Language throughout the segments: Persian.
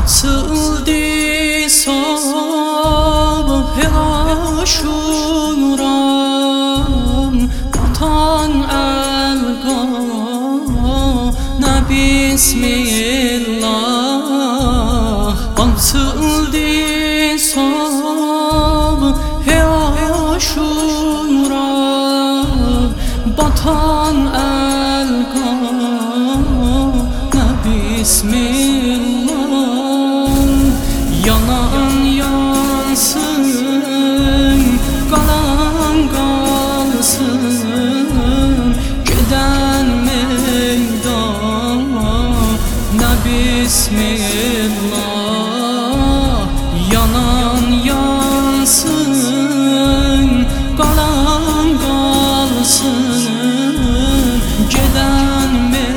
Açıldı sabah aşuram Vatan elgâne bismillah Açıldı sabah aşuram Vatan elgâne bismillah Yanan yansın, kalan kalsın Giden meydana bismillah Yanan yansın, kalan kalsın Geden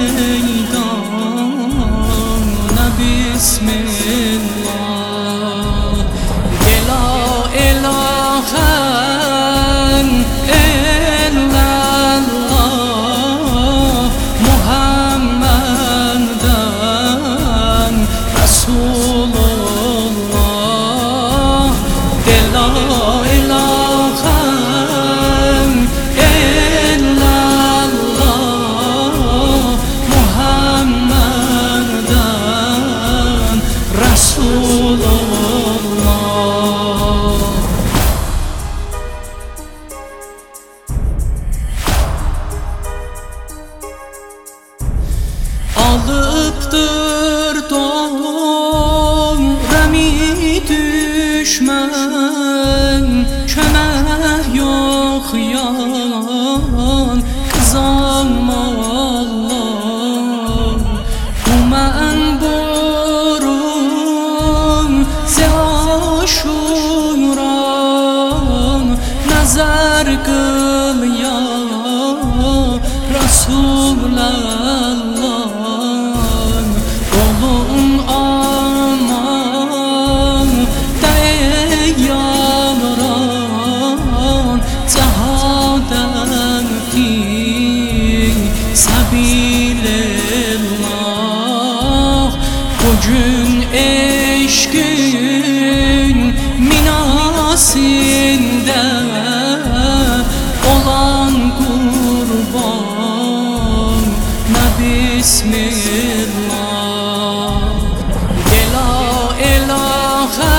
meydana bismillah Alıptır doğrami düşman Kömək yok yan kızanma Allah Bu mən borun zeaşuran Nəzər qıl ya Rasulallah Bugün eşkin minasinde olan kurban ne bismillah La ilahe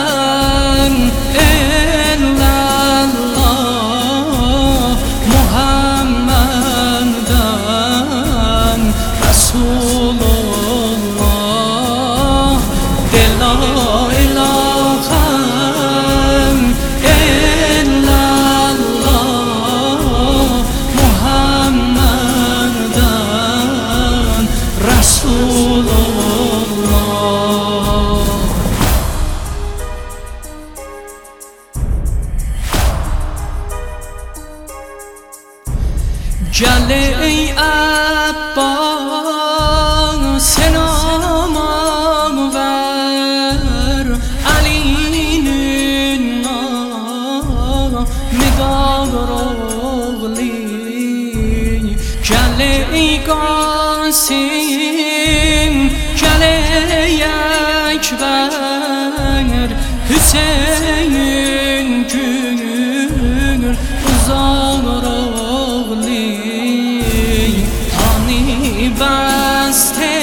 illallah Muhammeden Resulullah La ilahe illallah Muhammeden Resulullah Gel ey Abbas selam ver Ali'nin namidar oğli Gel ey Qasim gel ey Ekber Hüseyin gül uzar oğli بسته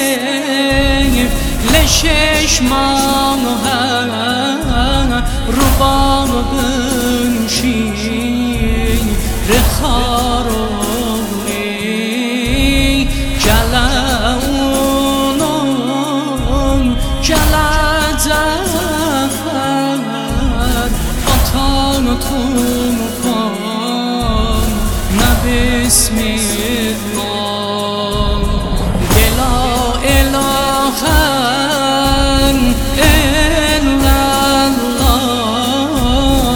لششمان رو بام بنشین رخاروی جلعونم جلع زفر آتان توفان نه بسم الله La ilahe illallah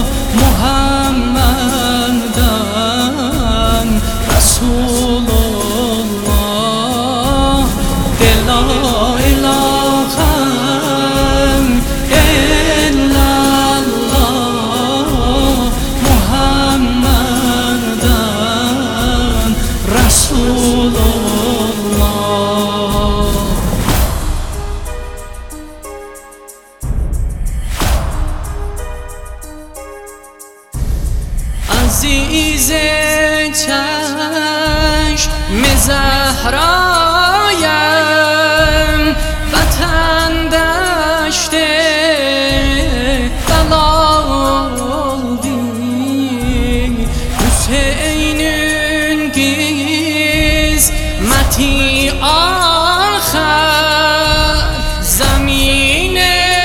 Muhammeden Resulullah La ilahe illallah Muhammeden Resulullah عزیز چشم زهرایم وطن دشت بلادی حسین'in قسمتی آخر زمین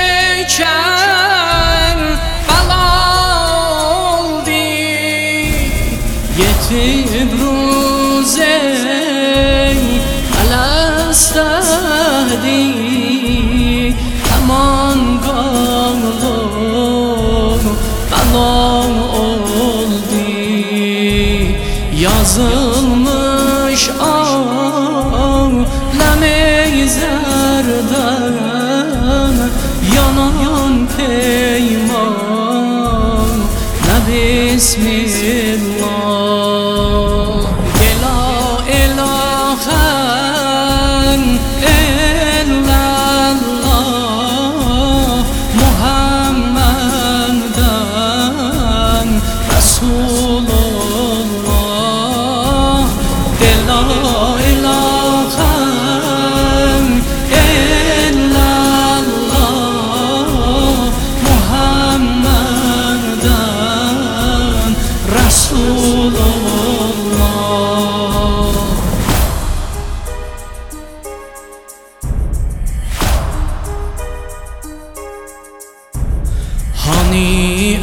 يتيب روزي على استهدي همان قلب بلام oldi yazılmış alem-i zerden yanan peyman ne bismillah la ilahe illallah Muhammeden Resulullah la ilahe illallah Muhammeden Resulullah. Hani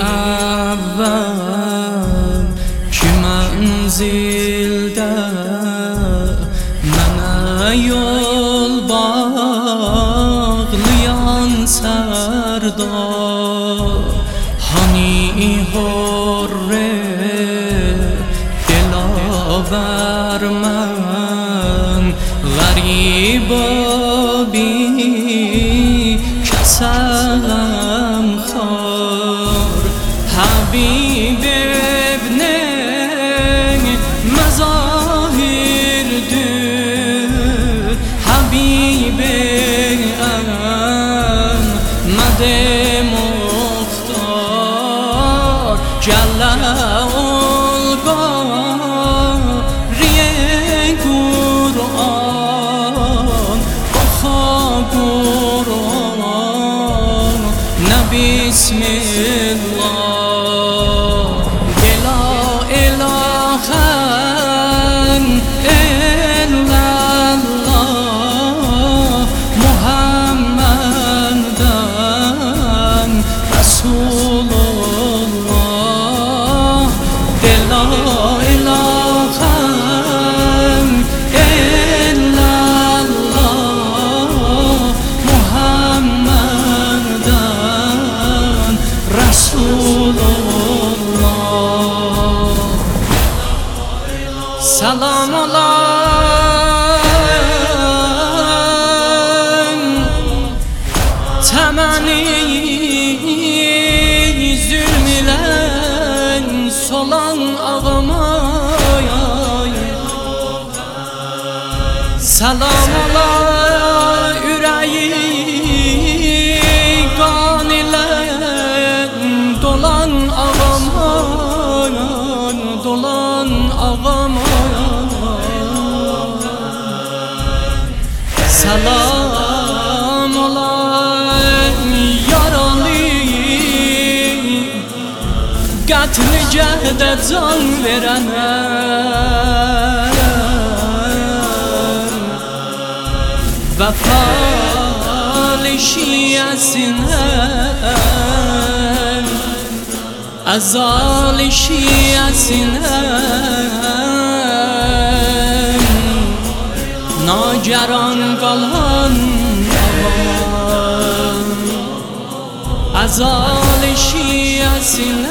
evvel ki menzilde mənə yol bağlayan serdar hani hurre dilaver mən garib bi kesem khar Habib ibn مظاهردür Habib احمد مختار جل القاری قرآن بخوا قرآن نه بسم الله لا اله illallah Muhammeden Resulullah la ilahe illallah Muhammeden Resulullah. Selam olan temeni zulmülen solan ağama selam ola yüreği kan ile dolan ağama dolan ağama selam ola yaralı qətl cəhdə can verənə vəfalı şiəsinə əzal şiəsinə nageran qalan əzal şiəsinə